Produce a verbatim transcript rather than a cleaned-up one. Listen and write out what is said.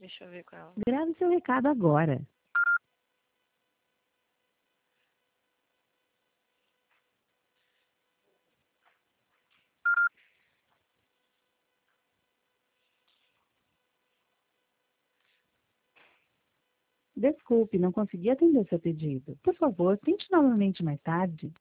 Deixa eu ver com ela. Grave seu recado agora. Desculpe, não consegui atender seu pedido. Por favor, tente novamente mais tarde.